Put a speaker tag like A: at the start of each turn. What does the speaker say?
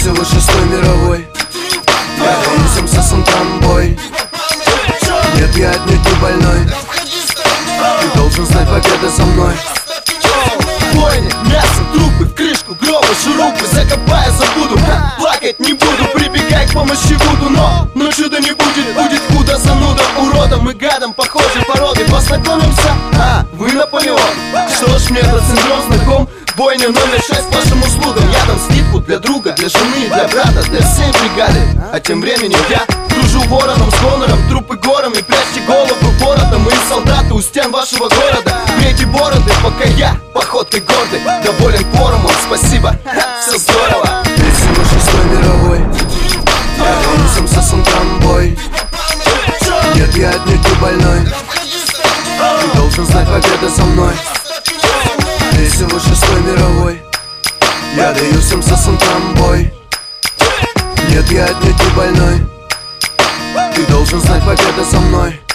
A: всего 6-й мировой. Я гоню сам трамбой. Нет, я отнюдь не больной. Ты должен знать, победа за мной.
B: Бойня, мясо, трупы, в крышку, гроба, шурупы. Закопая, забуду, плакать не буду. Прибегай к помощи буду, но чуда не будет. Будет худо, зануда, уродом и гадом похожей породы. Познакомимся? Вы Наполеон. Что ж, мне этот синдром знаком. Бойня номер 6 к вашим услугам. Я дам скидку для друга, для жены, для брата, для всей бригады. А тем временем я кружу вороном с гонором. Трупы горами, прячьте голову бородом. И солдаты у стен вашего города, грейте бороды, пока я походкой гордый, доволен форумом, спасибо, все здорово.
A: Ты всего 6-й мировой. Я гоню сам трамбой. Нет, я отнюдь не больной. Ты должен знать, победа за мной. Ты всего 6-й мировой. Я даю всем трамбой. Нет, я отнюдь не больной. Ты должен знать, победа за мной.